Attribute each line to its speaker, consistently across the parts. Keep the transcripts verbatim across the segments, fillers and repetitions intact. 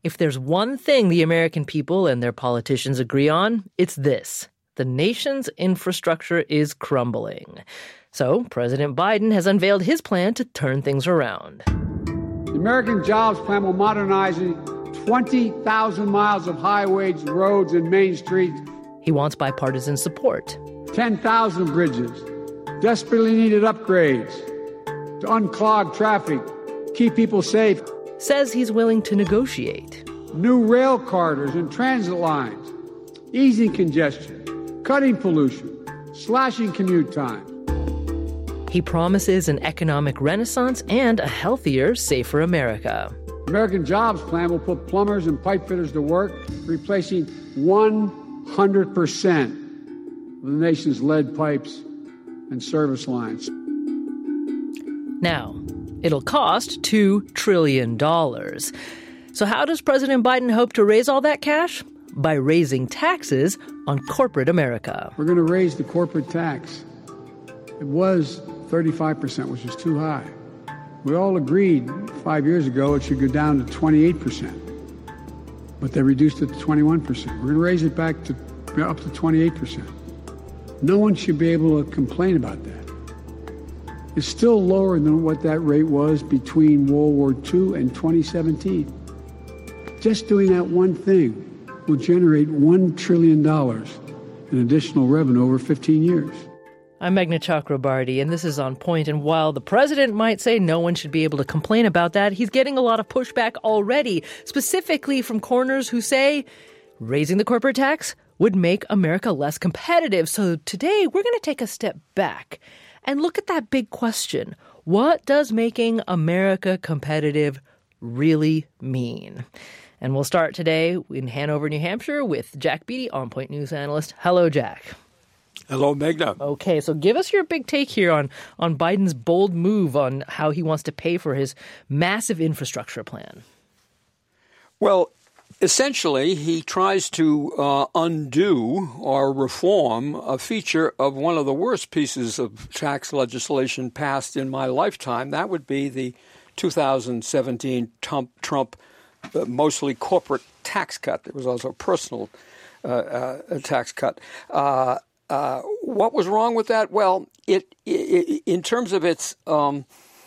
Speaker 1: If there's one thing the American people and their politicians agree on, it's this. The nation's infrastructure is crumbling. So President Biden has unveiled his plan to turn things around.
Speaker 2: The American Jobs Plan will modernize twenty thousand miles of highways, roads, and main streets.
Speaker 1: He wants bipartisan support.
Speaker 2: ten thousand bridges, desperately needed upgrades to unclog traffic, keep people safe.
Speaker 1: Says he's willing to negotiate.
Speaker 2: New rail corridors and transit lines, easing congestion, cutting pollution, slashing commute time.
Speaker 1: He promises an economic renaissance and a healthier, safer America.
Speaker 2: American Jobs Plan will put plumbers and pipe fitters to work, replacing one hundred percent of the nation's lead pipes and service lines.
Speaker 1: Now, it'll cost two trillion dollars. So how does President Biden hope to raise all that cash? By raising taxes on corporate America.
Speaker 2: We're going to raise the corporate tax. It was thirty-five percent, which is too high. We all agreed five years ago it should go down to twenty-eight percent. But they reduced it to twenty-one percent. We're going to raise it back to up to twenty-eight percent. No one should be able to complain about that. It's still lower than what that rate was between World War Two and twenty seventeen. Just doing that one thing will generate one trillion dollars in additional revenue over fifteen years.
Speaker 1: I'm Meghna Chakrabarty, and this is On Point. And while the president might say no one should be able to complain about that, he's getting a lot of pushback already, specifically from corners who say raising the corporate tax would make America less competitive. So today we're going to take a step back and look at that big question. What does making America competitive really mean? And we'll start today in Hanover, New Hampshire with Jack Beatty, On Point News analyst. Hello, Jack.
Speaker 3: Hello, Meghna.
Speaker 1: Okay, so give us your big take here on, on Biden's bold move on how he wants to pay for his massive infrastructure plan.
Speaker 3: Well, essentially, he tries to uh, undo or reform a feature of one of the worst pieces of tax legislation passed in my lifetime. That would be the two thousand seventeen Trump, Trump uh, mostly corporate tax cut. There was also a personal uh, uh, tax cut. Uh, uh, what was wrong with that? Well, it, it in terms of its um,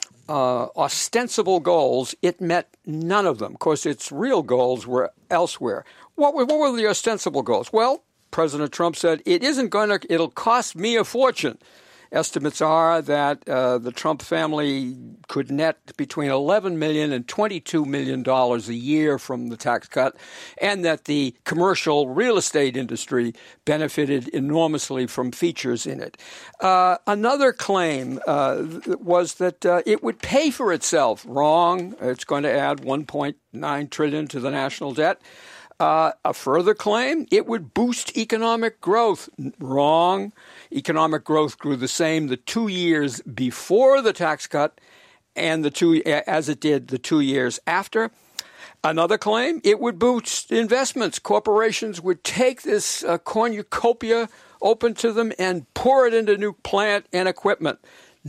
Speaker 3: uh, ostensible goals, it met none of them. Of course, its real goals were elsewhere. What were, what were the ostensible goals? Well, President Trump said it isn't going to. It'll cost me a fortune. Estimates are that uh, the Trump family could net between eleven million dollars and twenty-two million dollars a year from the tax cut, and that the commercial real estate industry benefited enormously from features in it. Uh, another claim uh, was that uh, it would pay for itself. Wrong. It's going to add one point nine trillion dollars to the national debt. Uh, a further claim, it would boost economic growth. Wrong. Economic growth grew the same the two years before the tax cut and the two as it did the two years after. Another claim, it would boost investments. Corporations would take this uh, cornucopia open to them and pour it into new plant and equipment.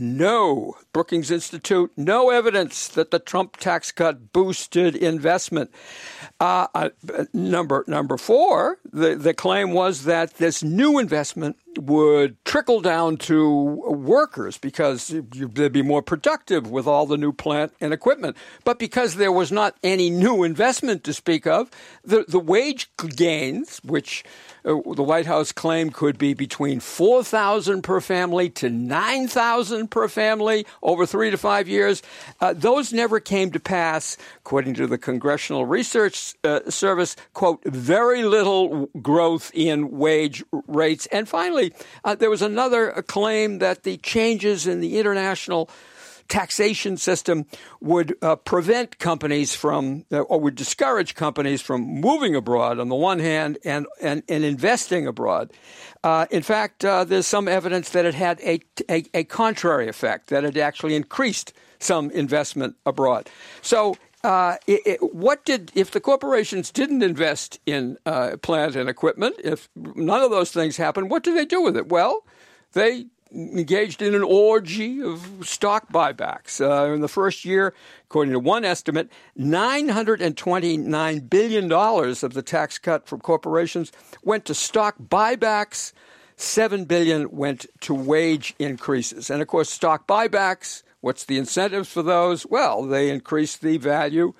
Speaker 3: No, Brookings Institute, no evidence that the Trump tax cut boosted investment. Uh, uh, number number four, the, the claim was that this new investment would trickle down to workers because they'd be more productive with all the new plant and equipment. But because there was not any new investment to speak of, the, the wage gains, which uh, the White House claimed could be between four thousand dollars per family to nine thousand dollars per family over three to five years, uh, those never came to pass, according to the Congressional Research uh, Service, quote, very little growth in wage rates. And finally, uh, there was another claim that the changes in the international taxation system would uh, prevent companies from, uh, or would discourage companies from moving abroad on the one hand and, and, and investing abroad. Uh, in fact, uh, there's some evidence that it had a, a, a contrary effect, that it actually increased some investment abroad. So uh, it, it, what did, if the corporations didn't invest in uh, plant and equipment, if none of those things happened, what did they do with it? Well, they engaged in an orgy of stock buybacks. Uh, in the first year, according to one estimate, nine hundred twenty-nine billion dollars of the tax cut from corporations went to stock buybacks. seven billion dollars went to wage increases. And, of course, stock buybacks, what's the incentives for those? Well, they increase the value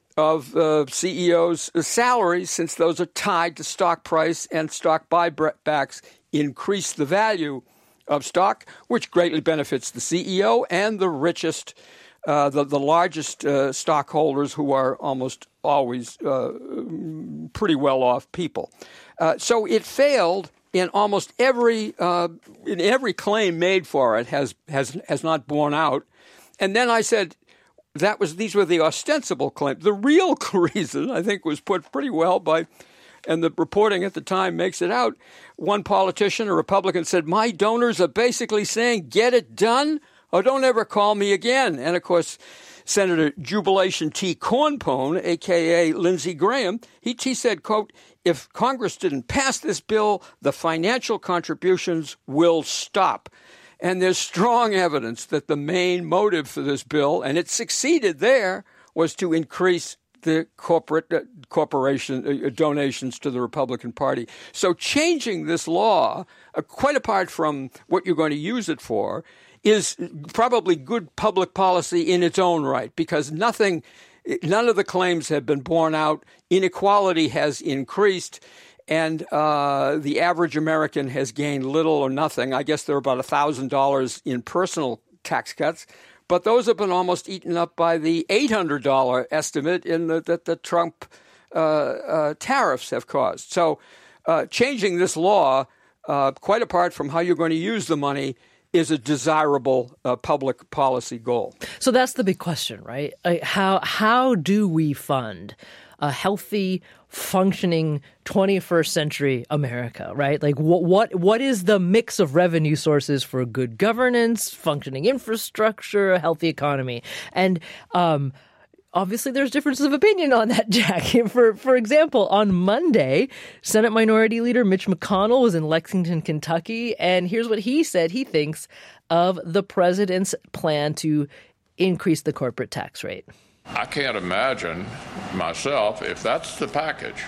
Speaker 3: of uh, C E Os' salaries, since those are tied to stock price, and stock buybacks increase the value of stock, which greatly benefits the C E O and the richest, uh, the, the largest uh, stockholders, who are almost always uh, pretty well-off people. Uh, so it failed in almost every uh, in every claim made for it has has has not borne out. And then I said, that was these were the ostensible claims. The real reason, I think, was put pretty well by, and the reporting at the time makes it out. One politician, a Republican, said, my donors are basically saying, get it done or don't ever call me again. And, of course, Senator Jubilation T. Cornpone, a k a. Lindsey Graham, he, he said, quote, if Congress didn't pass this bill, the financial contributions will stop. And there's strong evidence that the main motive for this bill, and it succeeded there, was to increase the corporate uh, corporation uh, donations to the Republican Party. So changing this law, uh, quite apart from what you're going to use it for, is probably good public policy in its own right, because nothing, none of the claims have been borne out. Inequality has increased. And uh, the average American has gained little or nothing. I guess there are about one thousand dollars in personal tax cuts, but those have been almost eaten up by the eight hundred dollars estimate in the, that the Trump uh, uh, tariffs have caused. So uh, changing this law, uh, quite apart from how you're going to use the money, is a desirable uh, public policy goal.
Speaker 1: So that's the big question, right? Uh, how how do we fund a healthy, functioning twenty-first century America, right? Like what what what is the mix of revenue sources for good governance, functioning infrastructure, a healthy economy? And um, obviously there's differences of opinion on that, Jack. For for example, on Monday, Senate Minority Leader Mitch McConnell was in Lexington, Kentucky, and here's what he said he thinks of the president's plan to increase the corporate tax rate.
Speaker 4: I can't imagine myself, if that's the package,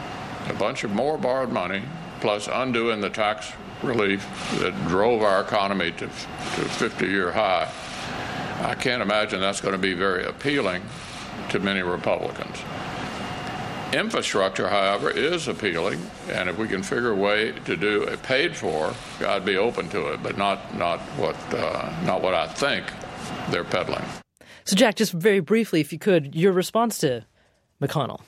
Speaker 4: a bunch of more borrowed money, plus undoing the tax relief that drove our economy to to a fifty-year high, I can't imagine that's going to be very appealing to many Republicans. Infrastructure, however, is appealing, and if we can figure a way to do it paid for, I'd be open to it, but not not what uh, not what I think they're peddling.
Speaker 1: So, Jack, just very briefly, if you could, your response to McConnell.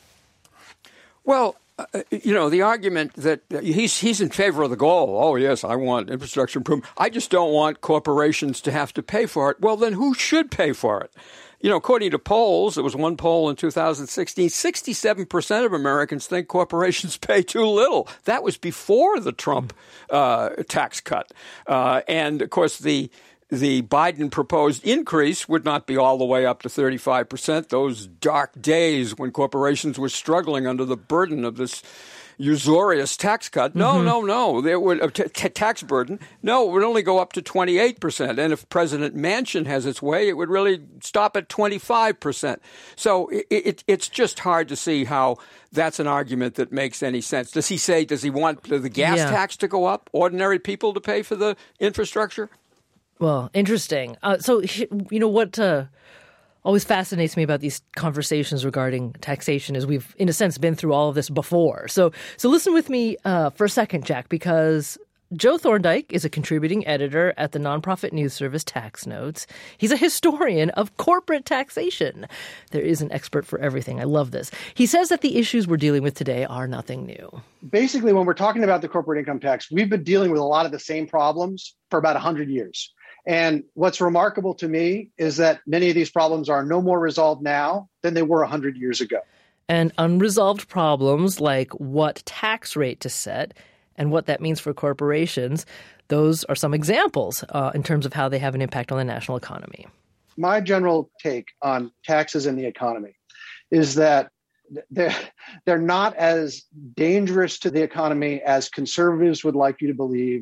Speaker 3: Well, uh, you know, the argument that he's he's in favor of the goal. Oh, yes, I want infrastructure improvement. I just don't want corporations to have to pay for it. Well, then who should pay for it? You know, according to polls, there was one poll in two thousand sixteen, sixty-seven percent of Americans think corporations pay too little. That was before the Trump uh, tax cut. Uh, and, of course, the The Biden proposed increase would not be all the way up to thirty-five percent. Those dark days when corporations were struggling under the burden of this usurious tax cut. No, mm-hmm. no, no. There would uh, t- t- tax burden. No, it would only go up to twenty-eight percent. And if President Manchin has its way, it would really stop at twenty-five percent. So it, it, it's just hard to see how that's an argument that makes any sense. Does he say, does he want the gas yeah. tax to go up? Ordinary people to pay for the infrastructure?
Speaker 1: Well, interesting. Uh, so, you know, what uh, always fascinates me about these conversations regarding taxation is we've, in a sense, been through all of this before. So so listen with me uh, for a second, Jack, because Joe Thorndike is a contributing editor at the nonprofit news service Tax Notes. He's a historian of corporate taxation. There is an expert for everything. I love this. He says that the issues we're dealing with today are nothing new.
Speaker 5: Basically, when we're talking about the corporate income tax, we've been dealing with a lot of the same problems for about one hundred years. And what's remarkable to me is that many of these problems are no more resolved now than they were one hundred years ago.
Speaker 1: And unresolved problems like what tax rate to set and what that means for corporations, those are some examples uh, in terms of how they have an impact on the national economy.
Speaker 5: My general take on taxes in the economy is that they're, they're not as dangerous to the economy as conservatives would like you to believe,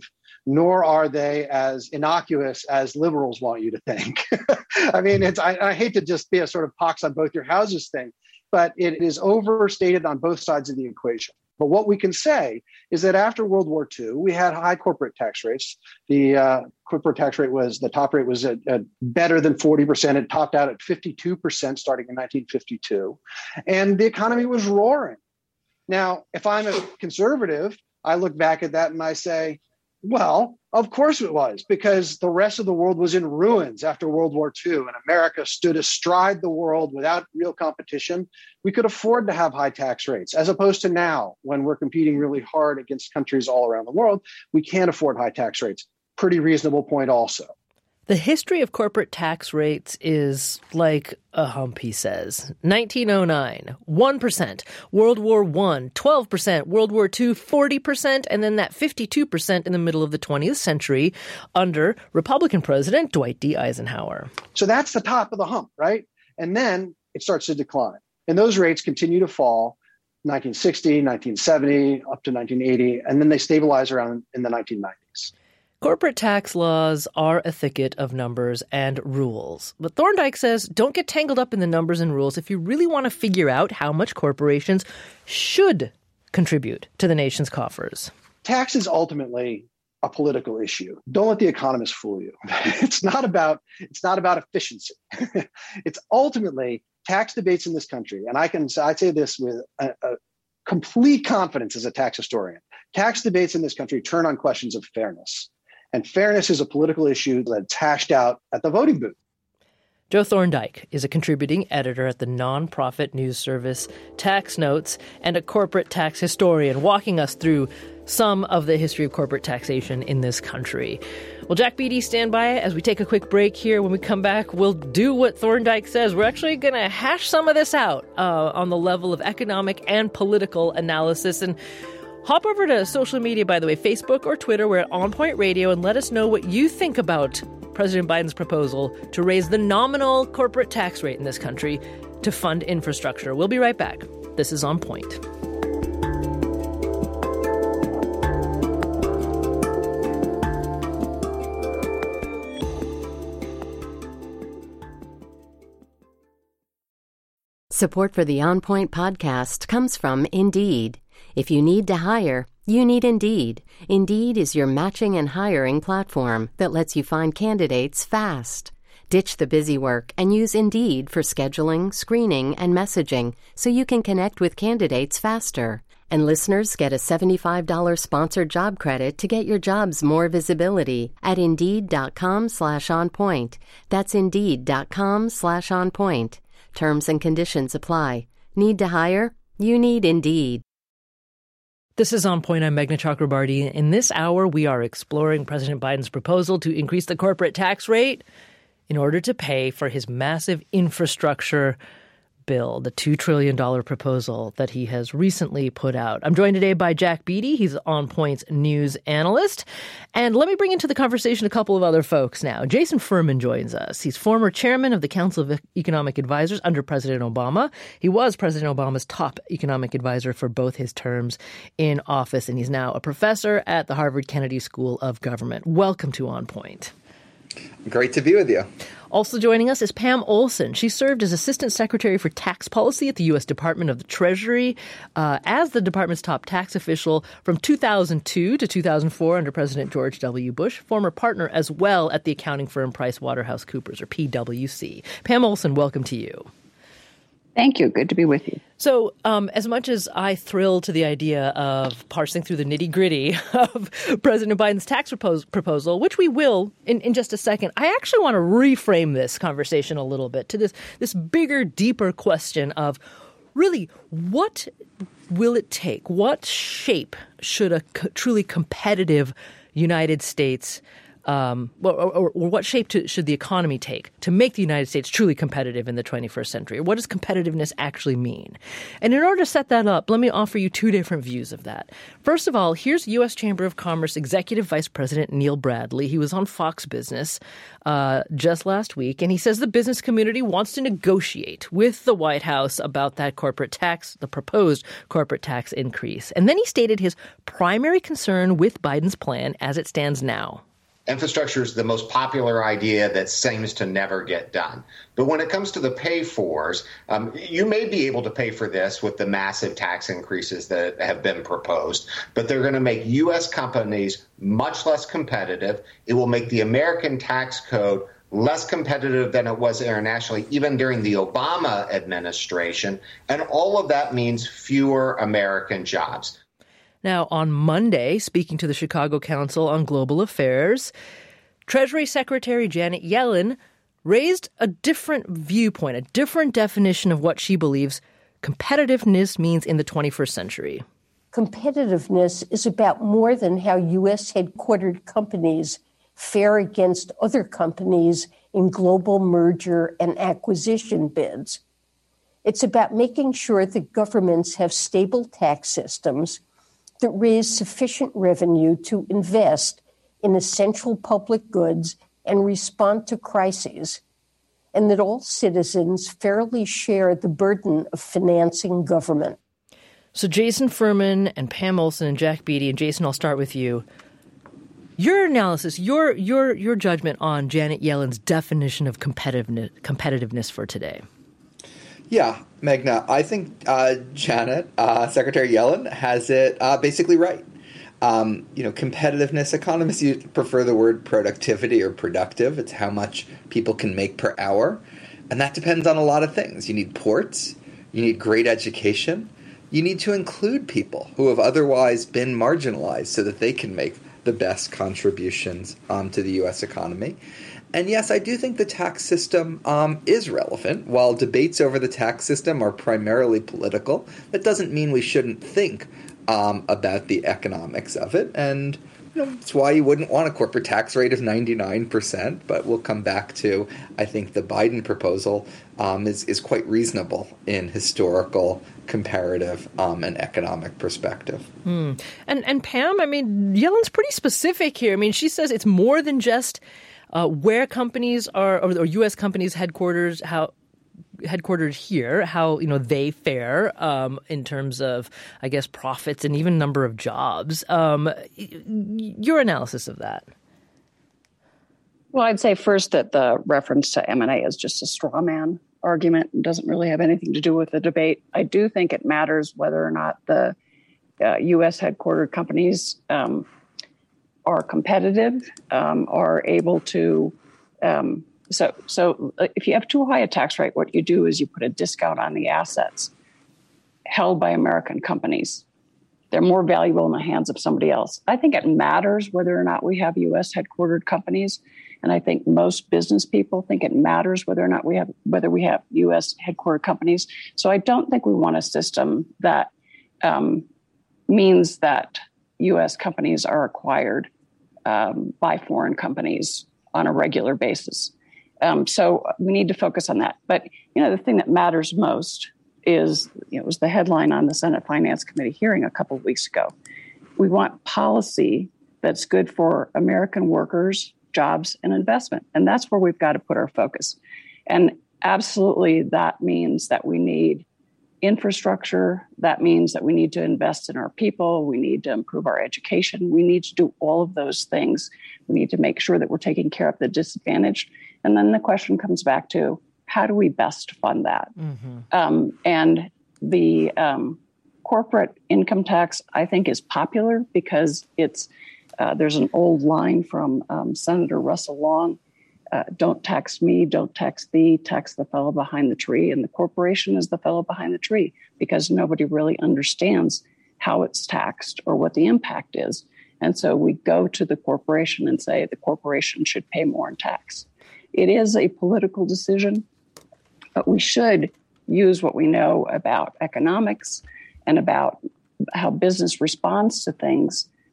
Speaker 5: nor are they as innocuous as liberals want you to think. I mean, it's I, I hate to just be a sort of pox on both your houses thing, but it is overstated on both sides of the equation. But what we can say is that after World War Two, we had high corporate tax rates. The uh, corporate tax rate was, the top rate was at, at better than forty percent. It topped out at fifty-two percent starting in nineteen fifty-two. And the economy was roaring. Now, if I'm a conservative, I look back at that and I say, well, of course it was, because the rest of the world was in ruins after World War Two, and America stood astride the world without real competition. We could afford to have high tax rates, as opposed to now, when we're competing really hard against countries all around the world. We can't afford high tax rates. Pretty reasonable point also.
Speaker 1: The history of corporate tax rates is like a hump, he says. nineteen oh nine, one percent. World War One, twelve percent. World War Two, forty percent. And then that fifty-two percent in the middle of the twentieth century under Republican President Dwight D. Eisenhower.
Speaker 5: So that's the top of the hump, right? And then it starts to decline. And those rates continue to fall, nineteen sixty, nineteen seventy, up to nineteen eighty, and then they stabilize around in the nineteen nineties.
Speaker 1: Corporate tax laws are a thicket of numbers and rules. But Thorndike says don't get tangled up in the numbers and rules if you really want to figure out how much corporations should contribute to the nation's coffers.
Speaker 5: Tax is ultimately a political issue. Don't let the economists fool you. It's not about, it's not about efficiency. It's ultimately tax debates in this country. And I can I say this with a, a complete confidence as a tax historian. Tax debates in this country turn on questions of fairness. And fairness is a political issue that's hashed out at the voting booth.
Speaker 1: Joe Thorndike is a contributing editor at the nonprofit news service Tax Notes and a corporate tax historian, walking us through some of the history of corporate taxation in this country. Well, Jack Beatty, stand by as we take a quick break here. When we come back, we'll do what Thorndike says. We're actually going to hash some of this out uh, on the level of economic and political analysis. And hop over to social media, by the way, Facebook or Twitter. We're at On Point Radio, and let us know what you think about President Biden's proposal to raise the nominal corporate tax rate in this country to fund infrastructure. We'll be right back. This is On Point.
Speaker 6: Support for the On Point podcast comes from Indeed. If you need to hire, you need Indeed. Indeed is your matching and hiring platform that lets you find candidates fast. Ditch the busy work and use Indeed for scheduling, screening, and messaging so you can connect with candidates faster. And listeners get a seventy-five dollars sponsored job credit to get your jobs more visibility at Indeed.com slash on point. That's Indeed.com slash on point. Terms and conditions apply. Need to hire? You need Indeed.
Speaker 1: This is On Point. I'm Meghna Chakrabarty. In this hour, we are exploring President Biden's proposal to increase the corporate tax rate in order to pay for his massive infrastructure bill, the two trillion dollars proposal that he has recently put out. I'm joined today by Jack Beatty. He's On Point's news analyst. And let me bring into the conversation a couple of other folks now. Jason Furman joins us. He's former chairman of the Council of Economic Advisors under President Obama. He was President Obama's top economic advisor for both his terms in office, and he's now a professor at the Harvard Kennedy School of Government. Welcome to On Point.
Speaker 7: Great to be with you.
Speaker 1: Also joining us is Pam Olson. She served as Assistant Secretary for Tax Policy at the U S Department of the Treasury uh, as the department's top tax official from two thousand two to two thousand four under President George W. Bush, former partner as well at the accounting firm PricewaterhouseCoopers, or P W C. Pam Olson, welcome to you.
Speaker 8: Thank you. Good to be with you.
Speaker 1: So um, as much as I thrill to the idea of parsing through the nitty-gritty of President Biden's tax propos- proposal, which we will in, in just a second, I actually want to reframe this conversation a little bit to this, this bigger, deeper question of really what will it take? What shape should a co- truly competitive United States Um, or, or, or what shape to, should the economy take to make the United States truly competitive in the twenty-first century? Or what does competitiveness actually mean? And in order to set that up, let me offer you two different views of that. First of all, here's U S Chamber of Commerce Executive Vice President Neil Bradley. He was on Fox Business uh, just last week, and he says the business community wants to negotiate with the White House about that corporate tax, the proposed corporate tax increase. And then he stated his primary concern with Biden's plan as it stands now.
Speaker 9: Infrastructure is the most popular idea that seems to never get done. But when it comes to the pay-fors, um, you may be able to pay for this with the massive tax increases that have been proposed, but they're going to make U S companies much less competitive. It will make the American tax code less competitive than it was internationally, even during the Obama administration. And all of that means fewer American jobs.
Speaker 1: Now, on Monday, speaking to the Chicago Council on Global Affairs, Treasury Secretary Janet Yellen raised a different viewpoint, a different definition of what she believes competitiveness means in the twenty-first century.
Speaker 10: Competitiveness is about more than how U S headquartered companies fare against other companies in global merger and acquisition bids. It's about making sure that governments have stable tax systems that raise sufficient revenue to invest in essential public goods and respond to crises, and that all citizens fairly share the burden of financing government.
Speaker 1: So Jason Furman and Pam Olson and Jack Beatty, and Jason, I'll start with you. Your analysis, your your your judgment on Janet Yellen's definition of competitiveness, competitiveness for today.
Speaker 7: Yeah, Meghna, I think uh, Janet, uh, Secretary Yellen, has it uh, basically right. Um, you know, competitiveness, economists use, prefer the word productivity or productive. It's how much people can make per hour. And that depends on a lot of things. You need ports. You need great education. You need to include people who have otherwise been marginalized so that they can make the best contributions um, to the U S economy. And yes, I do think the tax system um, is relevant. While debates over the tax system are primarily political, that doesn't mean we shouldn't think um, about the economics of it. And you know, it's why you wouldn't want a corporate tax rate of ninety-nine percent. But we'll come back to, I think the Biden proposal um, is, is quite reasonable in historical, comparative, um, and economic perspective.
Speaker 1: Hmm. And, and Pam, I mean, Yellen's pretty specific here. I mean, she says it's more than just Uh, where companies are, or, or U S companies headquarters, how headquartered here, how you know they fare um, in terms of, I guess, profits and even number of jobs. Um, your analysis of that?
Speaker 8: Well, I'd say first that the reference to M and A is just a straw man argument and doesn't really have anything to do with the debate. I do think it matters whether or not the uh, U S headquartered companies Um, are competitive, um, are able to, um, so so if you have too high a tax rate, what you do is you put a discount on the assets held by American companies. They're more valuable in the hands of somebody else. I think it matters whether or not we have U S headquartered companies, and I think most business people think it matters whether or not we have whether we have U S headquartered companies. So I don't think we want a system that um, means that U S companies are acquired Um, by foreign companies on a regular basis. Um, so we need to focus on that. But, you know, the thing that matters most is, you know, it was the headline on the Senate Finance Committee hearing a couple of weeks ago. We want policy that's good for American workers, jobs, and investment. And that's where we've got to put our focus. And absolutely, that means that we need infrastructure. That means that we need to invest in our people. We need to improve our education. We need to do all of those things. We need to make sure that we're taking care of the disadvantaged. And then the question comes back to, how do we best fund that? Mm-hmm. Um, and the um, corporate income tax, I think, is popular because it's uh, there's an old line from um, Senator Russell Long. Uh, don't tax me, don't tax thee, tax the fellow behind the tree. And the corporation is the fellow behind the tree because nobody really understands how it's taxed or what the impact is. And so we go to the corporation and say the corporation should pay more in tax. It is a political decision, but we should use what we know about economics and about how business responds to things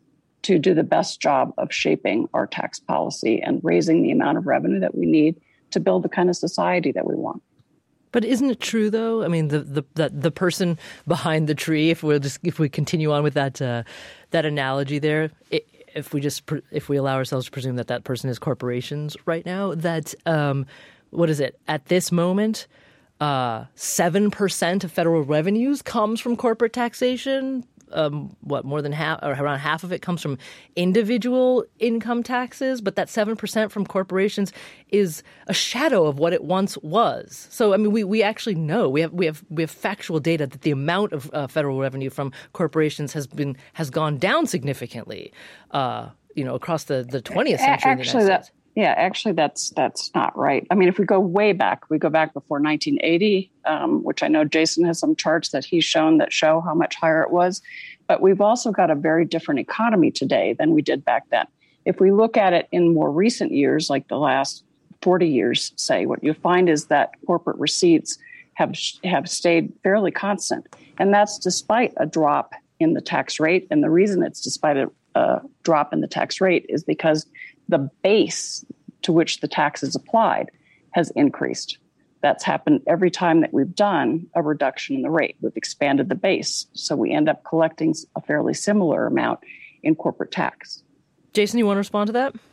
Speaker 8: to do the best job of shaping our tax policy and raising the amount of revenue that we need to build the kind of society that we want.
Speaker 1: But isn't it true, though? I mean, the the the, the person behind the tree, if we'll just if we continue on with that uh, that analogy there, it, if we just if we allow ourselves to presume that that person is corporations right now, that um, what is it at this moment? Uh, seven percent of federal revenues comes from corporate taxation. Um, what more than half, or around half of it comes from individual income taxes, but that seven percent from corporations is a shadow of what it once was. So, I mean, we, we actually know we have we have we have factual data that the amount of uh, federal revenue from corporations has been has gone down significantly, uh, you know, across the, the twentieth century.
Speaker 8: Actually,
Speaker 1: in the United
Speaker 8: that,
Speaker 1: States.
Speaker 8: Yeah, actually, that's that's not right. I mean, if we go way back, we go back before nineteen eighty, um, which I know Jason has some charts that he's shown that show how much higher it was. But we've also got a very different economy today than we did back then. If we look at it in more recent years, like the last forty years, say, what you find is that corporate receipts have have stayed fairly constant. And that's despite a drop in the tax rate. And the reason it's despite a, a drop in the tax rate is because the base to which the tax is applied has increased. That's happened every time that we've done a reduction in the rate. We've expanded the base. So we end up collecting a fairly similar amount in corporate tax.
Speaker 1: Jason, you want to respond to that?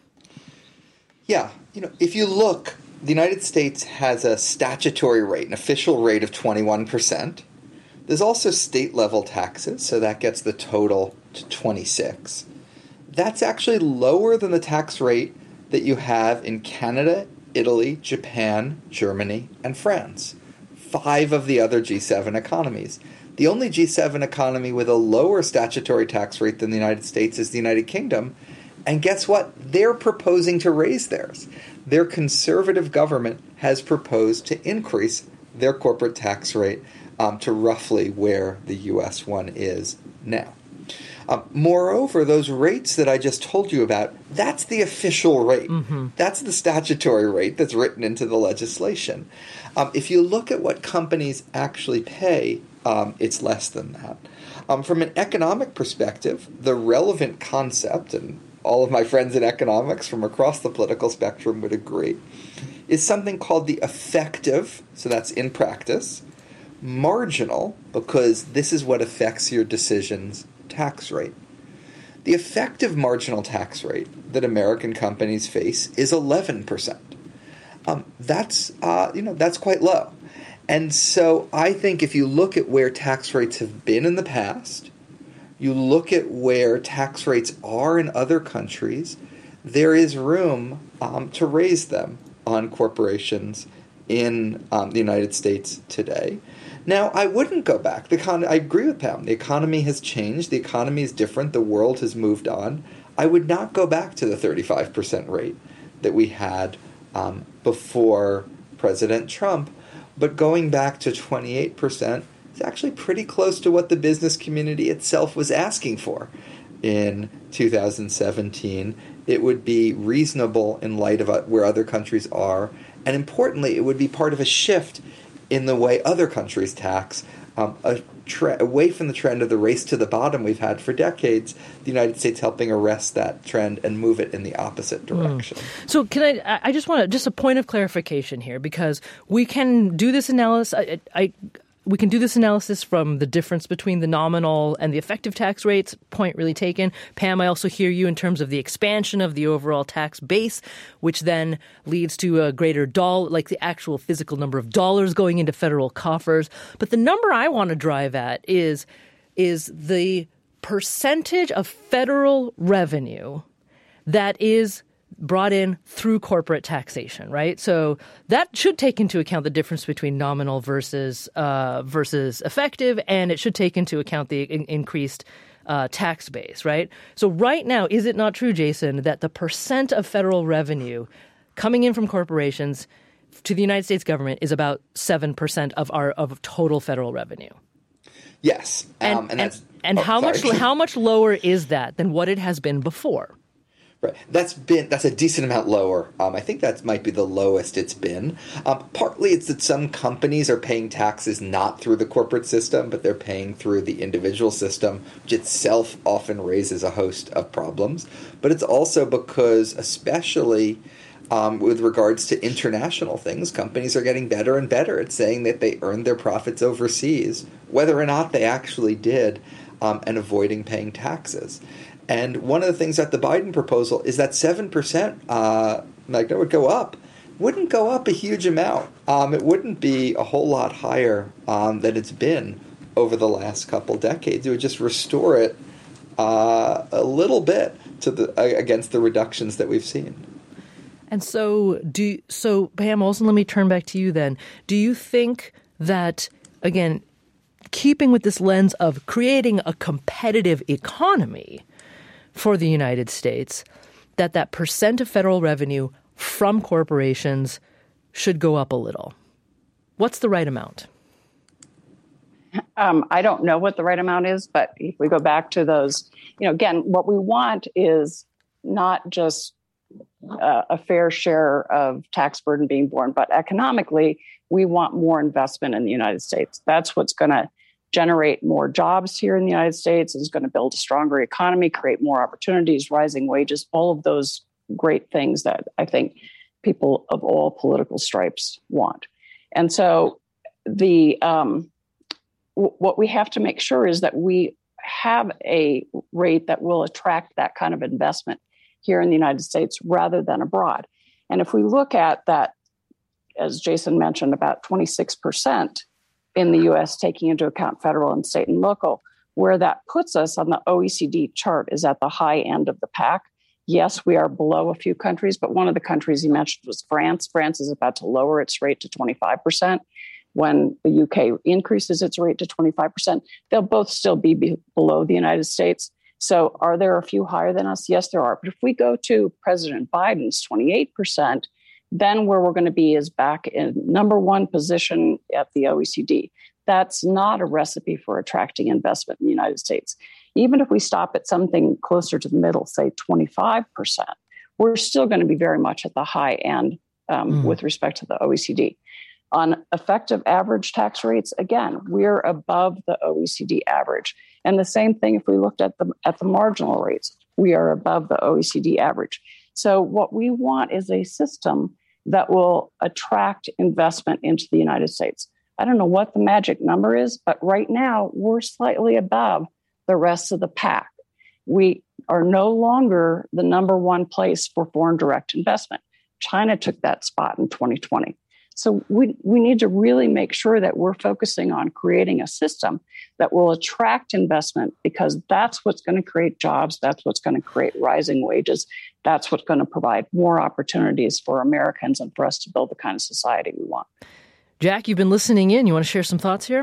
Speaker 7: Yeah. You know, if you look, the United States has a statutory rate, an official rate of twenty-one percent. There's also state-level taxes, so that gets the total to twenty-six. That's actually lower than the tax rate that you have in Canada, Italy, Japan, Germany, and France. Five of the other G seven economies. The only G seven economy with a lower statutory tax rate than the United States is the United Kingdom. And guess what? They're proposing to raise theirs. Their conservative government has proposed to increase their corporate tax rate um, to roughly where the U S one is now. Um, moreover, those rates that I just told you about, that's the official rate. Mm-hmm. That's the statutory rate that's written into the legislation. Um, if you look at what companies actually pay, um, it's less than that. Um, from an economic perspective, the relevant concept, and all of my friends in economics from across the political spectrum would agree, is something called the effective, so that's in practice, marginal, because this is what affects your decisions, tax rate. The effective marginal tax rate that American companies face is eleven percent. Um, that's uh, you know that's quite low, and so I think if you look at where tax rates have been in the past, you look at where tax rates are in other countries, there is room um, to raise them on corporations in um, the United States today. Now, I wouldn't go back. The econ- I agree with Pam. The economy has changed. The economy is different. The world has moved on. I would not go back to the thirty-five percent rate that we had um, before President Trump. But going back to twenty-eight percent is actually pretty close to what the business community itself was asking for in two thousand seventeen. It would be reasonable in light of uh, where other countries are. And importantly, it would be part of a shift in the way other countries tax, um, a tre- away from the trend of the race to the bottom we've had for decades, the United States helping arrest that trend and move it in the opposite direction.
Speaker 1: Mm. So can I, I just want to, just a point of clarification here, because we can do this analysis, I, I we can do this analysis from the difference between the nominal and the effective tax rates. Point really taken. Pam, I also hear you in terms of the expansion of the overall tax base, which then leads to a greater dollar, like the actual physical number of dollars going into federal coffers. But the number I want to drive at is, is the percentage of federal revenue that is brought in through corporate taxation, right? So that should take into account the difference between nominal versus uh, versus effective, and it should take into account the in- increased uh, tax base, right? So right now, is it not true, Jason, that the percent of federal revenue coming in from corporations to the United States government is about seven percent of our of total federal revenue?
Speaker 7: Yes,
Speaker 1: and
Speaker 7: um, and,
Speaker 1: and,
Speaker 7: that's,
Speaker 1: and
Speaker 7: oh,
Speaker 1: how
Speaker 7: sorry.
Speaker 1: much how much lower is that than what it has been before?
Speaker 7: Right. That's been that's a decent amount lower. Um, I think that might be the lowest it's been. Um, partly it's that some companies are paying taxes not through the corporate system, but they're paying through the individual system, which itself often raises a host of problems. But it's also because, especially um, with regards to international things, companies are getting better and better at saying that they earned their profits overseas, whether or not they actually did, um, and avoiding paying taxes. And one of the things that the Biden proposal is that seven percent, uh, Magna, would go up. Wouldn't go up a huge amount. Um, it wouldn't be a whole lot higher um, than it's been over the last couple decades. It would just restore it uh, a little bit to the uh, against the reductions that we've seen.
Speaker 1: And so, do so, Pam Olson, let me turn back to you then. Do you think that, again, keeping with this lens of creating a competitive economy for the United States, that that percent of federal revenue from corporations should go up a little? What's the right amount?
Speaker 8: Um, I don't know what the right amount is, but if we go back to those, you know, again, what we want is not just uh, a fair share of tax burden being borne, but economically, we want more investment in the United States. That's what's going to generate more jobs here in the United States, is going to build a stronger economy, create more opportunities, rising wages, all of those great things that I think people of all political stripes want. And so the um, w- what we have to make sure is that we have a rate that will attract that kind of investment here in the United States rather than abroad. And if we look at that, as Jason mentioned, about twenty-six percent in the U S, taking into account federal and state and local, where that puts us on the O E C D chart is at the high end of the pack. Yes, we are below a few countries, but one of the countries you mentioned was France. France is about to lower its rate to twenty-five percent. When the U K increases its rate to twenty-five percent, they'll both still be, be below the United States. So are there a few higher than us? Yes, there are. But if we go to President Biden's twenty-eight percent, then where we're going to be is back in number one position at the O E C D. That's not a recipe for attracting investment in the United States. Even if we stop at something closer to the middle, say twenty-five percent, we're still going to be very much at the high end um, mm. with respect to the O E C D. On effective average tax rates, again, we're above the O E C D average. And the same thing if we looked at the at the marginal rates, we are above the O E C D average. So what we want is a system that will attract investment into the United States. I don't know what the magic number is, but right now we're slightly above the rest of the pack. We are no longer the number one place for foreign direct investment. China took that spot in twenty twenty. So we, we need to really make sure that we're focusing on creating a system that will attract investment, because that's what's going to create jobs. That's what's going to create rising wages. That's what's going to provide more opportunities for Americans and for us to build the kind of society we want.
Speaker 1: Jack, you've been listening in. You want to share some thoughts here?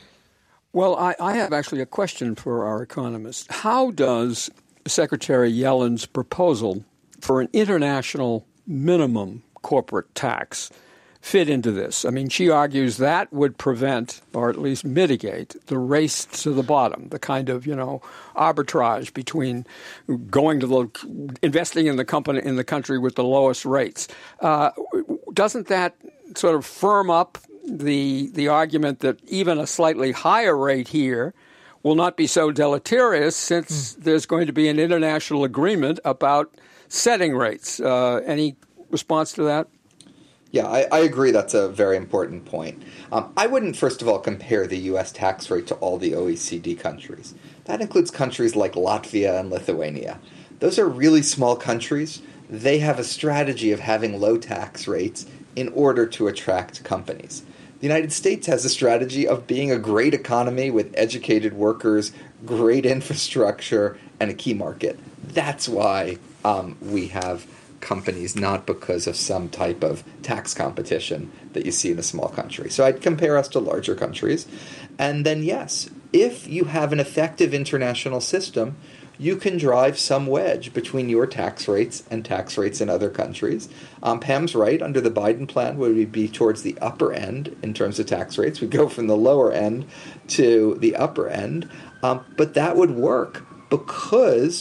Speaker 3: Well, I, I have actually a question for our economist. How does Secretary Yellen's proposal for an international minimum corporate tax fit into this? I mean, she argues that would prevent, or at least mitigate, the race to the bottom, the kind of, you know, arbitrage between going to the, investing in the company, in the country with the lowest rates. Uh, doesn't that sort of firm up the the argument that even a slightly higher rate here will not be so deleterious, since mm. there's going to be an international agreement about setting rates? Uh, any response to that?
Speaker 7: Yeah, I, I agree that's a very important point. Um, I wouldn't, first of all, compare the U S tax rate to all the O E C D countries. That includes countries like Latvia and Lithuania. Those are really small countries. They have a strategy of having low tax rates in order to attract companies. The United States has a strategy of being a great economy with educated workers, great infrastructure, and a key market. That's why um, we have companies, not because of some type of tax competition that you see in a small country. So I'd compare us to larger countries. And then, yes, if you have an effective international system, you can drive some wedge between your tax rates and tax rates in other countries. Um, Pam's right. Under the Biden plan, would we be towards the upper end in terms of tax rates? We'd go from the lower end to the upper end. Um, but that would work because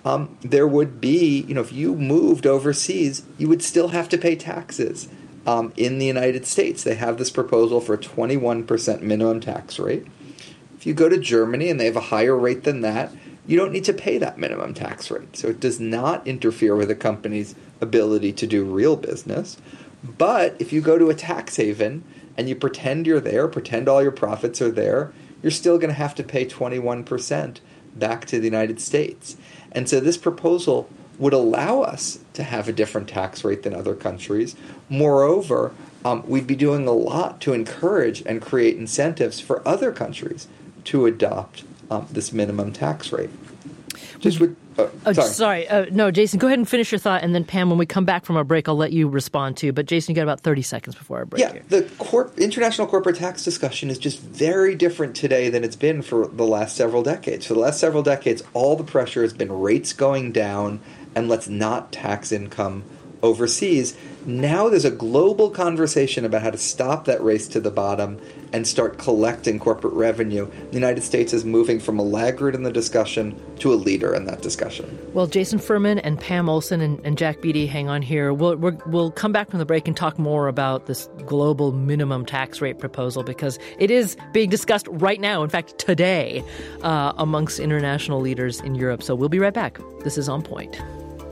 Speaker 7: um, there would be, you know, if you moved overseas, you would still have to pay taxes um, in the United States. They have this proposal for a twenty-one percent minimum tax rate. If you go to Germany and they have a higher rate than that, you don't need to pay that minimum tax rate. So it does not interfere with a company's ability to do real business. But if you go to a tax haven and you pretend you're there, pretend all your profits are there, you're still going to have to pay twenty-one percent back to the United States. And so this proposal would allow us to have a different tax rate than other countries. Moreover, um, we'd be doing a lot to encourage and create incentives for other countries to adopt um, this minimum tax rate. Just with, uh,
Speaker 1: oh,
Speaker 7: sorry.
Speaker 1: sorry. Uh, no, Jason, go ahead and finish your thought, and then Pam, when we come back from our break, I'll let you respond too. But Jason, you got about thirty seconds before our break.
Speaker 7: Yeah,
Speaker 1: here.
Speaker 7: the corp- international corporate tax discussion is just very different today than it's been for the last several decades. For the last several decades, all the pressure has been rates going down, and let's not tax income overseas. Now there's a global conversation about how to stop that race to the bottom and start collecting corporate revenue. The United States is moving from a laggard in the discussion to a leader in that discussion.
Speaker 1: Well, Jason Furman and Pam Olson and, and Jack Beatty, hang on here. We'll, we're, we'll come back from the break and talk more about this global minimum tax rate proposal, because it is being discussed right now, in fact, today, uh, amongst international leaders in Europe. So we'll be right back. This is On Point.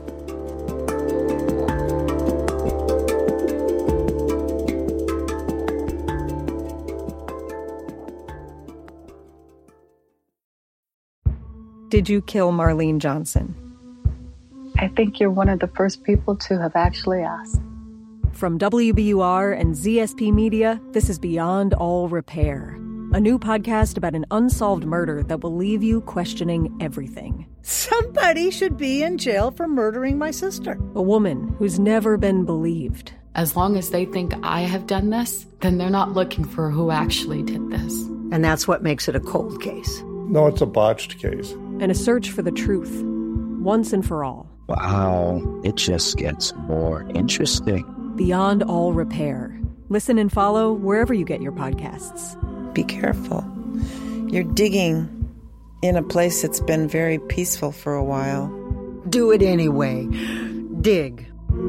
Speaker 11: Did you kill Marlene Johnson?
Speaker 8: I think you're one of the first people to have actually asked.
Speaker 11: From W B U R and Z S P Media, this is Beyond All Repair, a new podcast about an unsolved murder that will leave you questioning everything.
Speaker 12: Somebody should be in jail for murdering my sister.
Speaker 11: A woman who's never been believed.
Speaker 13: As long as they think I have done this, then they're not looking for who actually did this.
Speaker 12: And that's what makes it a cold case.
Speaker 14: No, it's a botched case.
Speaker 11: And a search for the truth, once and for all.
Speaker 15: Wow, it just gets more interesting.
Speaker 11: Beyond All Repair. Listen and follow wherever you get your podcasts.
Speaker 16: Be careful. You're digging in a place that's been very peaceful for a while.
Speaker 12: Do it anyway. Dig.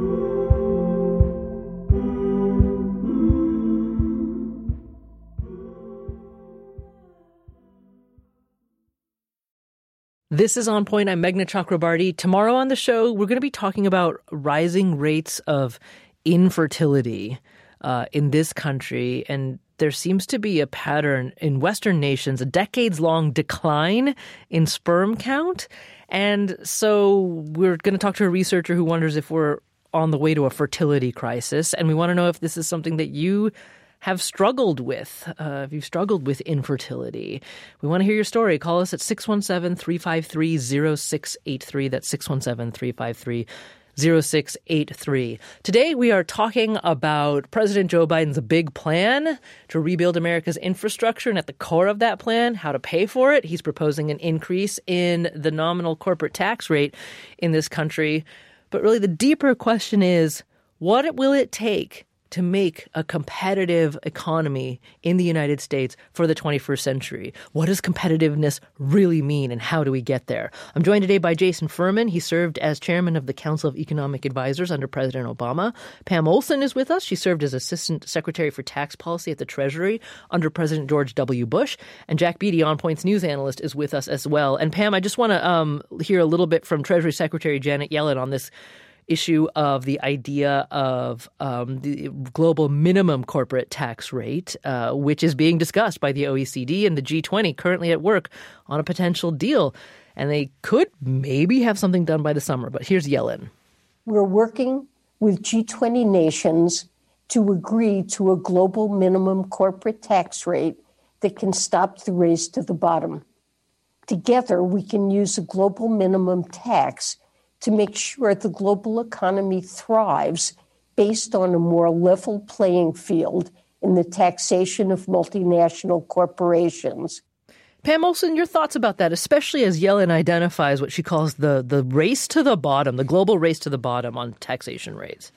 Speaker 1: This is On Point. I'm Meghna Chakrabarty. Tomorrow on the show, we're going to be talking about rising rates of infertility uh, in this country. And there seems to be a pattern in Western nations, a decades-long decline in sperm count. And so we're going to talk to a researcher who wonders if we're on the way to a fertility crisis. And we want to know if this is something that you have struggled with, uh, if you've struggled with infertility. We want to hear your story. Call us at six one seven, three five three, zero six eight three. That's six one seven, three five three, zero six eight three. Today, we are talking about President Joe Biden's big plan to rebuild America's infrastructure. And at the core of that plan, how to pay for it. He's proposing an increase in the nominal corporate tax rate in this country. But really, the deeper question is, what will it take to make a competitive economy in the United States for the twenty-first century? What does competitiveness really mean, and how do we get there? I'm joined today by Jason Furman. He served as chairman of the Council of Economic Advisors under President Obama. Pam Olson is with us. She served as Assistant Secretary for Tax Policy at the Treasury under President George W. Bush. And Jack Beatty, On Point's news analyst, is with us as well. And Pam, I just want to um, hear a little bit from Treasury Secretary Janet Yellen on this issue of the idea of um, the global minimum corporate tax rate, uh, which is being discussed by the O E C D and the G twenty, currently at work on a potential deal. And they could maybe have something done by the summer. But here's Yellen.
Speaker 10: We're working with G twenty nations to agree to a global minimum corporate tax rate that can stop the race to the bottom. Together, we can use a global minimum tax to make sure the global economy thrives based on a more level playing field in the taxation of multinational corporations.
Speaker 1: Pam Olson, your thoughts about that, especially as Yellen identifies what she calls the, the race to the bottom, the global race to the bottom on taxation rates.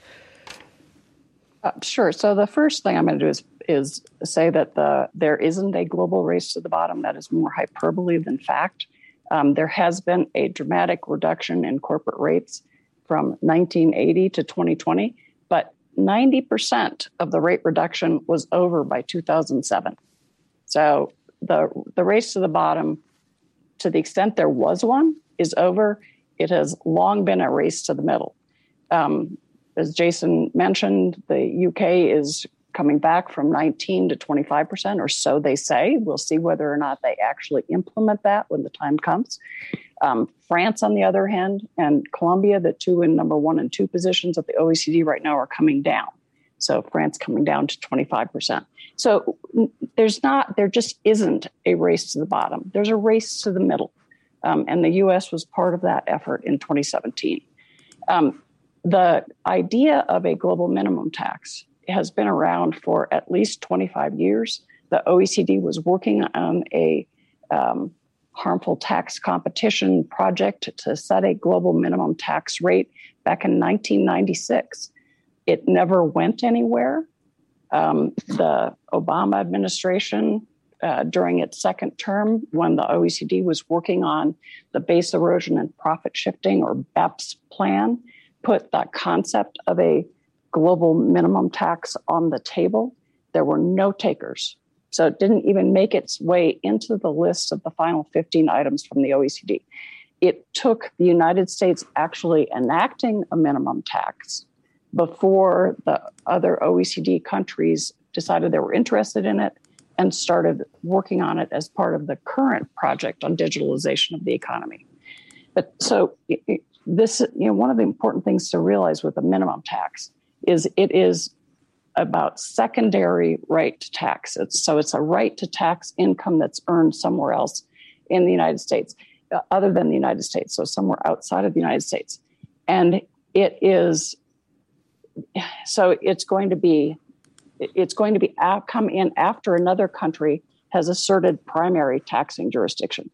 Speaker 8: Uh, sure. So the first thing I'm going to do is is say that the there isn't a global race to the bottom. That is more hyperbole than fact. Um, there has been a dramatic reduction in corporate rates from nineteen eighty to twenty twenty, but ninety percent of the rate reduction was over by two thousand seven. So the the race to the bottom, to the extent there was one, is over. It has long been a race to the middle. Um, as Jason mentioned, the U K is coming back from nineteen to twenty-five percent, or so they say. We'll see whether or not they actually implement that when the time comes. Um, France, on the other hand, and Colombia, the two in number one and two positions of the O E C D right now, are coming down. So France coming down to twenty-five percent. So there's not, there just isn't a race to the bottom. There's a race to the middle. Um, and the U S was part of that effort in twenty seventeen. Um, the idea of a global minimum tax has been around for at least twenty-five years. The O E C D was working on a um, harmful tax competition project to set a global minimum tax rate back in nineteen ninety-six. It never went anywhere. Um, the Obama administration, uh, during its second term, when the O E C D was working on the base erosion and profit shifting, or BEPS plan, put that concept of a global minimum tax on the table. There were no takers. So it didn't even make its way into the list of the final fifteen items from the O E C D. It took the United States actually enacting a minimum tax before the other O E C D countries decided they were interested in it and started working on it as part of the current project on digitalization of the economy. But so it, this, you know, one of the important things to realize with a minimum tax is it is about secondary right to tax. It's, so it's a right to tax income that's earned somewhere else in the United States, uh, other than the United States, so somewhere outside of the United States. And it is, so it's going to be, it's going to be come in after another country has asserted primary taxing jurisdiction.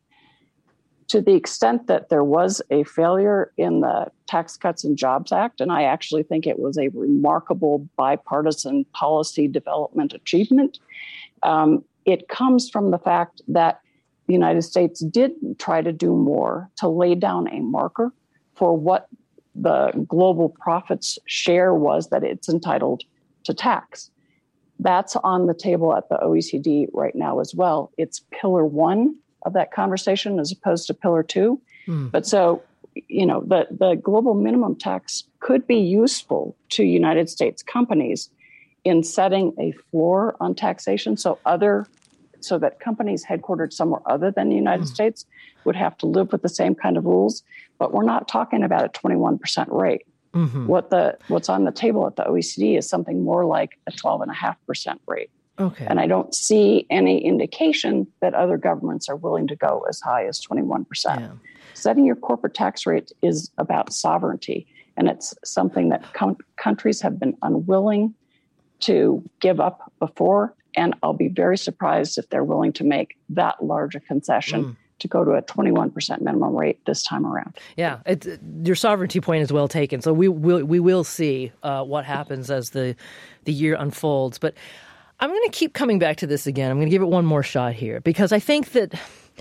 Speaker 8: To the extent that there was a failure in the Tax Cuts and Jobs Act, and I actually think it was a remarkable bipartisan policy development achievement, um, it comes from the fact that the United States did try to do more to lay down a marker for what the global profits share was that it's entitled to tax. That's on the table at the O E C D right now as well. It's pillar one of that conversation as opposed to pillar two. Mm. But so, you know, the, the global minimum tax could be useful to United States companies in setting a floor on taxation. So other, so that companies headquartered somewhere other than the United mm. States would have to live with the same kind of rules. But we're not talking about a twenty-one percent rate. Mm-hmm. What the what's on the table at the O E C D is something more like a twelve point five percent rate. Okay. And I don't see any indication that other governments are willing to go as high as twenty-one percent. Yeah. Setting your corporate tax rate is about sovereignty, and it's something that com- countries have been unwilling to give up before, and I'll be very surprised if they're willing to make that large a concession mm. to go to a twenty-one percent minimum rate this time around.
Speaker 1: Yeah, it's, your sovereignty point is well taken. So we will we will see uh, what happens as the the year unfolds. But I'm going to keep coming back to this again. I'm going to give it one more shot here because I think that,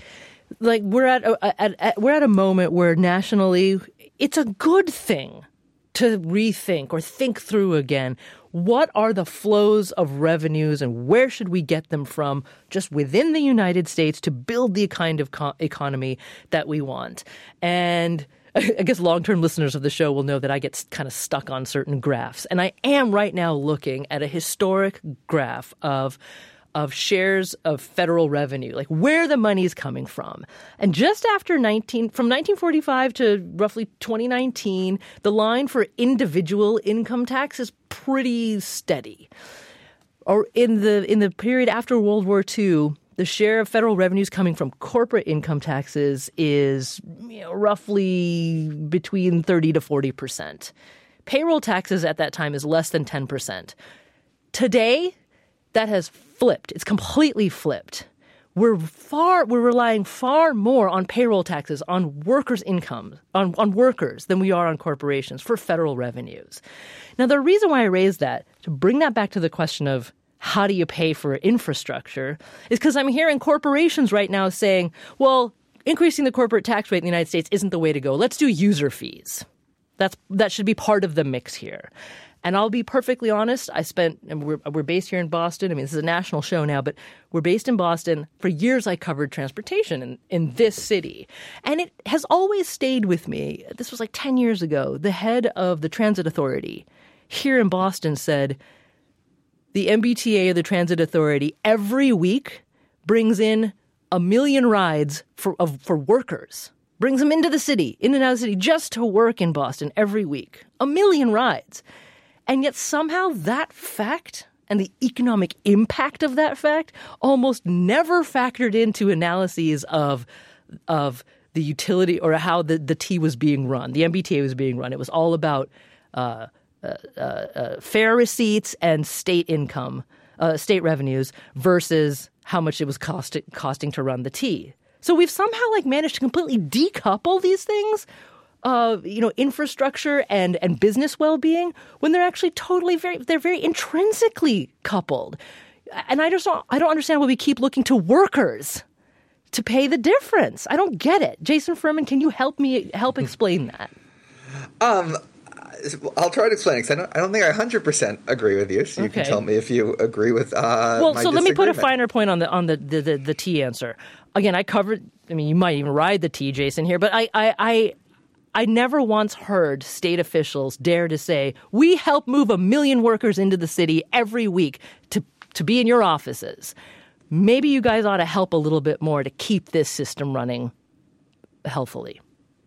Speaker 1: like, we're at, a, at, at we're at a moment where nationally it's a good thing to rethink or think through again. What are the flows of revenues and where should we get them from just within the United States to build the kind of co- economy that we want? And I guess long-term listeners of the show will know that I get kind of stuck on certain graphs. And I am right now looking at a historic graph of of shares of federal revenue, like where the money is coming from. And just after nineteen from nineteen forty-five to roughly twenty nineteen, the line for individual income tax is pretty steady. Or in the in the period after World War Two, the share of federal revenues coming from corporate income taxes is, you know, roughly between thirty to forty percent. Payroll taxes at that time is less than ten percent. Today, that has flipped. It's completely flipped. We're far we're relying far more on payroll taxes, on workers' income, on, on workers than we are on corporations for federal revenues. Now, the reason why I raised that, to bring that back to the question of how do you pay for infrastructure, is because I'm hearing corporations right now saying, well, increasing the corporate tax rate in the United States isn't the way to go. Let's do user fees. That's that should be part of the mix here. And I'll be perfectly honest, I spent, and we're, we're based here in Boston. I mean, this is a national show now, but we're based in Boston. For years, I covered transportation in, in this city. And it has always stayed with me. This was like ten years ago. The head of the Transit Authority here in Boston said, the M B T A, or the Transit Authority, every week brings in a million rides for of, for workers. Brings them into the city, in and out of the city, just to work in Boston every week. A million rides. And yet somehow that fact and the economic impact of that fact almost never factored into analyses of of the utility or how the, the T was being run, the M B T A was being run. It was all about uh, uh, uh, uh, fare receipts and state income, uh, state revenues versus how much it was cost, costing to run the T. So we've somehow like managed to completely decouple these things, uh, you know, infrastructure and, and business well-being, when they're actually totally very, they're very intrinsically coupled. And I just don't, I don't understand why we keep looking to workers to pay the difference. I don't get it. Jason Furman, can you help me help explain that?
Speaker 7: Um, I'll try to explain it because I don't, I don't think I one hundred percent agree with you. So you
Speaker 1: Okay.
Speaker 7: can tell me if you agree with uh,
Speaker 1: Well,
Speaker 7: my
Speaker 1: so let me put a
Speaker 7: disagreement.
Speaker 1: finer point on the on the, the, the, the T answer. Again, I covered, I mean, you might even ride the T, Jason, here, but I, I, I, I never once heard state officials dare to say, we help move a million workers into the city every week to, to be in your offices. Maybe you guys ought to help a little bit more to keep this system running healthfully.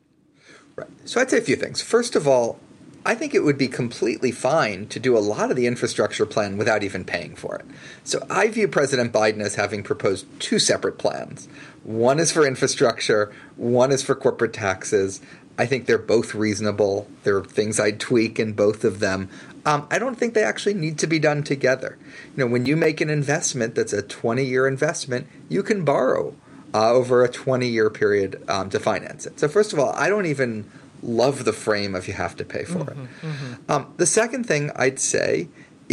Speaker 7: Right. So I'd say a few things. First of all, I think it would be completely fine to do a lot of the infrastructure plan without even paying for it. So I view President Biden as having proposed two separate plans. One is for infrastructure, one is for corporate taxes. I think they're both reasonable. There are things I'd tweak in both of them. Um, I don't think they actually need to be done together. You know, when you make an investment that's a twenty-year investment, you can borrow uh, over a twenty-year period um, to finance it. So first of all, I don't even love the frame of you have to pay for
Speaker 1: Mm-hmm,
Speaker 7: it.
Speaker 1: mm-hmm.
Speaker 7: Um, the second thing I'd say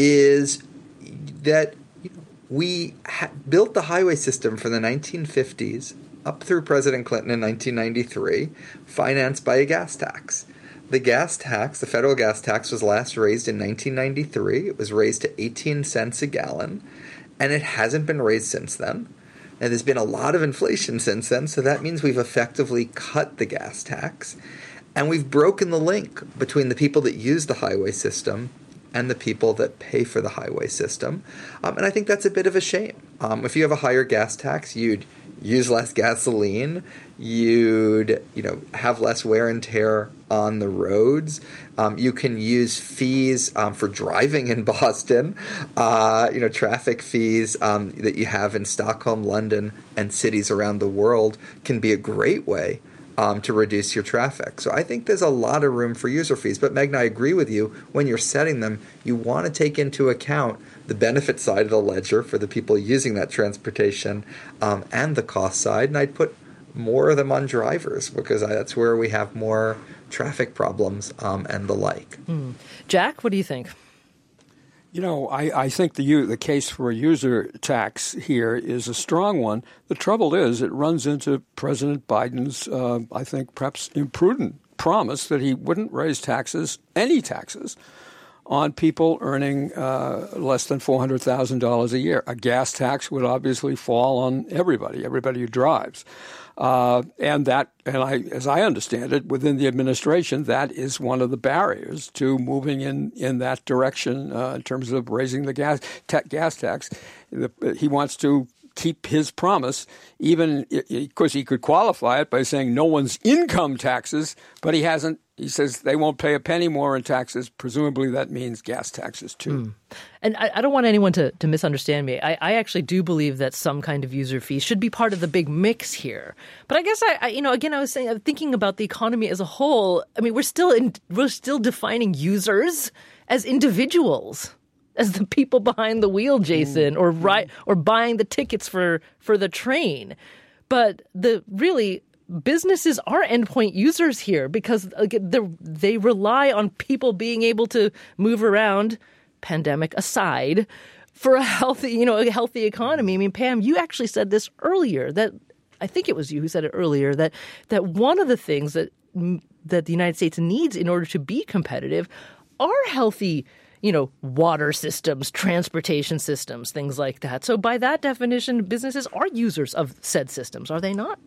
Speaker 7: is that you know, we ha- built the highway system from the nineteen fifties up through President Clinton in nineteen ninety-three, financed by a gas tax. The gas tax, the federal gas tax, was last raised in nineteen ninety-three. It was raised to eighteen cents a gallon, and it hasn't been raised since then. And there's been a lot of inflation since then, so that means we've effectively cut the gas tax. And we've broken the link between the people that use the highway system and the people that pay for the highway system. Um, and I think that's a bit of a shame. Um, if you have a higher gas tax, you'd use less gasoline, you'd you know have less wear and tear on the roads. Um, you can use fees um, for driving in Boston, uh, you know, traffic fees um, that you have in Stockholm, London, and cities around the world can be a great way Um, to reduce your traffic. So I think there's a lot of room for user fees. But Meghna, I agree with you. When you're setting them, you want to take into account the benefit side of the ledger for the people using that transportation um, and the cost side. And I'd put more of them on drivers because I, that's where we have more traffic problems um, and the like.
Speaker 1: Mm. Jack, what do you think?
Speaker 3: You know, I, I think the u- the case for a user tax here is a strong one. The trouble is it runs into President Biden's, uh, I think, perhaps imprudent promise that he wouldn't raise taxes, any taxes, on people earning uh, less than four hundred thousand dollars a year. A gas tax would obviously fall on everybody, everybody who drives. Uh, and that, and I, as I understand it, within the administration, that is one of the barriers to moving in, in that direction uh, in terms of raising the gas ta- gas tax. The, he wants to keep his promise, even because he could qualify it by saying no one's income taxes, but he hasn't. He says they won't pay a penny more in taxes. Presumably that means gas taxes, too.
Speaker 1: Mm. And I, I don't want anyone to, to misunderstand me. I, I actually do believe that some kind of user fee should be part of the big mix here. But I guess, I, I you know, again, I was saying, I'm thinking about the economy as a whole. I mean, we're still in, we're still defining users as individuals, as the people behind the wheel, Jason, mm. or right, or buying the tickets for, for the train. But the really... businesses are endpoint users here because they rely on people being able to move around, pandemic aside, for a healthy, you know, a healthy economy. I mean, Pam, you actually said this earlier, that I think it was you who said it earlier, that that one of the things that that the United States needs in order to be competitive are healthy, you know, water systems, transportation systems, things like that. So by that definition, businesses are users of said systems, are they not?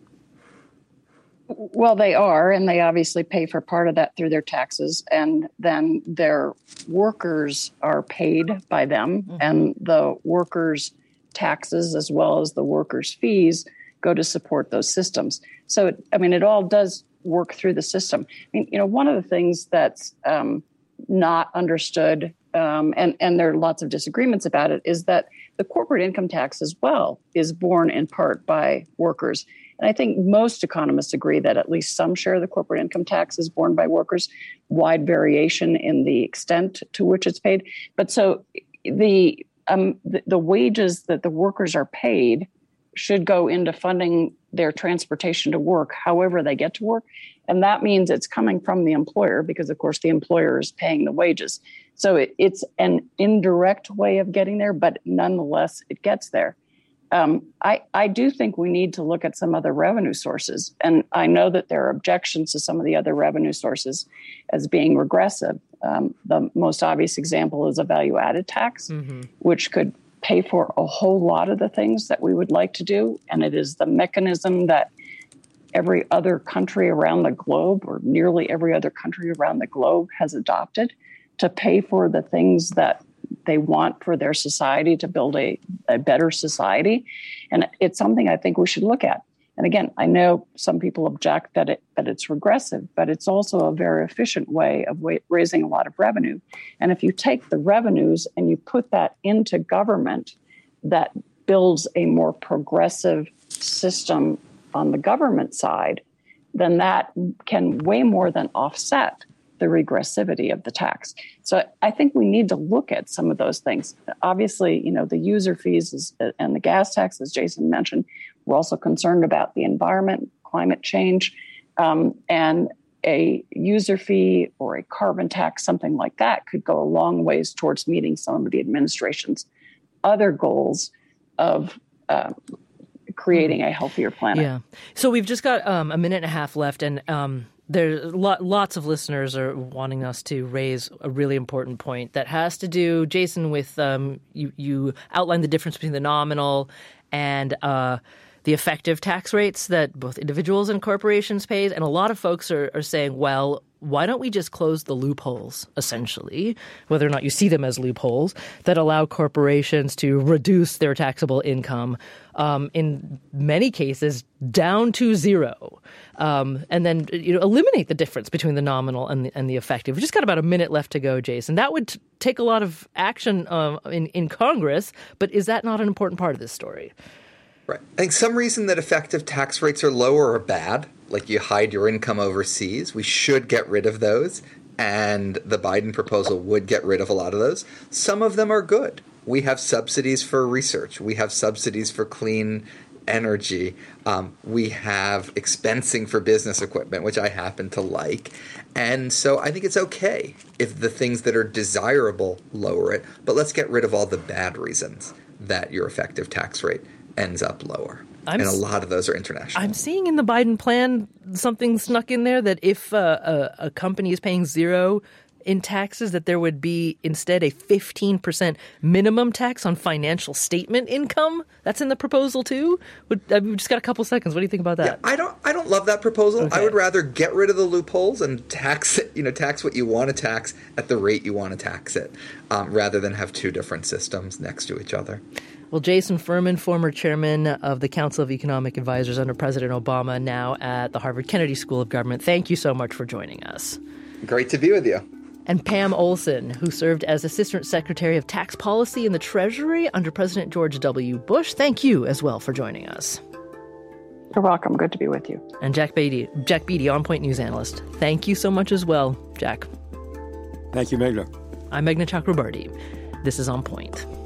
Speaker 8: Well, they are, and they obviously pay for part of that through their taxes, and then their workers are paid by them, mm-hmm. and the workers' taxes as well as the workers' fees go to support those systems. So, it, I mean, it all does work through the system. I mean, you know, one of the things that's um, not understood, um, and, and there are lots of disagreements about it, is that the corporate income tax as well is borne in part by workers. And I think most economists agree that at least some share of the corporate income tax is borne by workers, wide variation in the extent to which it's paid. But so the um, the, the wages that the workers are paid should go into funding their transportation to work, however they get to work. And that means it's coming from the employer because, of course, the employer is paying the wages. So it, it's an indirect way of getting there, but nonetheless, it gets there. Um, I, I do think we need to look at some other revenue sources. And I know that there are objections to some of the other revenue sources as being regressive. Um, the most obvious example is a value-added tax, mm-hmm. which could pay for a whole lot of the things that we would like to do. And it is the mechanism that every other country around the globe, or nearly every other country around the globe, has adopted to pay for the things that they want for their society to build a, a better society. And it's something I think we should look at. And again, I know some people object that it that it's regressive, but it's also a very efficient way of wa- raising a lot of revenue. And if you take the revenues and you put that into government that builds a more progressive system on the government side, then that can way more than offset the regressivity of the tax. So I think we need to look at some of those things. Obviously, you know, the user fees is, and the gas tax, as Jason mentioned, we're also concerned about the environment, climate change, um, and a user fee or a carbon tax, something like that, could go a long ways towards meeting some of the administration's other goals of uh, creating a healthier planet.
Speaker 1: Yeah. So we've just got um, a minute and a half left, and um, There's lo- lots of listeners are wanting us to raise a really important point that has to do, Jason, with um, you, you outlined the difference between the nominal and uh, the effective tax rates that both individuals and corporations pay. And a lot of folks are, are saying, well, why don't we just close the loopholes, essentially, whether or not you see them as loopholes, that allow corporations to reduce their taxable income, um, in many cases, down to zero, um, and then you know, eliminate the difference between the nominal and the, and the effective. We've just got about a minute left to go, Jason. That would t- take a lot of action um, in, in Congress, but is that not an important part of this story?
Speaker 7: Right. I think some reason that effective tax rates are lower are bad, like you hide your income overseas. We should get rid of those, and the Biden proposal would get rid of a lot of those. Some of them are good. We have subsidies for research. We have subsidies for clean energy. Um, we have expensing for business equipment, which I happen to like. And so I think it's okay if the things that are desirable lower it, but let's get rid of all the bad reasons that your effective tax rate ends up lower. I'm, and a lot of those are international.
Speaker 1: I'm seeing in the Biden plan something snuck in there that if uh, a, a company is paying zero in taxes, that there would be instead a fifteen percent minimum tax on financial statement income. That's in the proposal too. Would, uh, we've just got a couple seconds. What do you think about that?
Speaker 7: Yeah, I don't. I don't love that proposal.
Speaker 1: Okay.
Speaker 7: I would rather get rid of the loopholes and tax it. You know, tax what you want to tax at the rate you want to tax it, um, rather than have two different systems next to each other.
Speaker 1: Well, Jason Furman, former chairman of the Council of Economic Advisors under President Obama, now at the Harvard Kennedy School of Government. Thank you so much for joining us.
Speaker 7: Great to be with you.
Speaker 1: And Pam Olson, who served as Assistant Secretary of Tax Policy in the Treasury under President George W. Bush. Thank you as well for joining us.
Speaker 8: You're welcome. Good to be with you.
Speaker 1: And Jack Beatty, Jack Beatty, On Point News analyst. Thank you so much as well, Jack.
Speaker 3: Thank you, Meghna.
Speaker 1: I'm Meghna Chakrabarti. This is On Point.